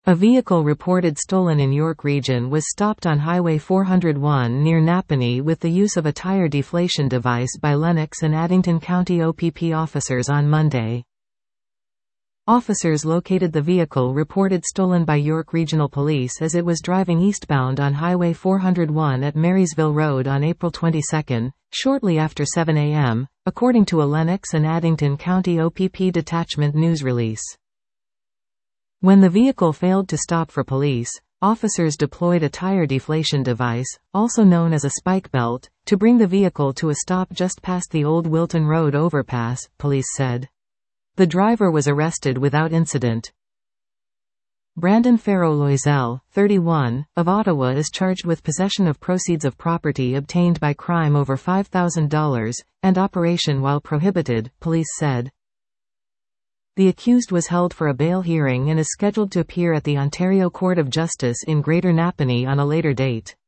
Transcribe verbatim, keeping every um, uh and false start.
A vehicle reported stolen in York Region was stopped on Highway four oh one near Napanee with the use of a tire deflation device by Lennox and Addington County O P P officers on Monday. Officers located the vehicle reported stolen by York Regional Police as it was driving eastbound on Highway four oh one at Marysville Road on April twenty-second, shortly after seven a m, according to a Lennox and Addington County O P P detachment news release. When the vehicle failed to stop for police, officers deployed a tire deflation device, also known as a spike belt, to bring the vehicle to a stop just past the Old Wilton Road overpass, police said. The driver was arrested without incident. Brandon Farrow-Loisel, thirty-one, of Ottawa is charged with possession of proceeds of property obtained by crime over five thousand dollars, and operation while prohibited, police said. The accused was held for a bail hearing and is scheduled to appear at the Ontario Court of Justice in Greater Napanee on a later date.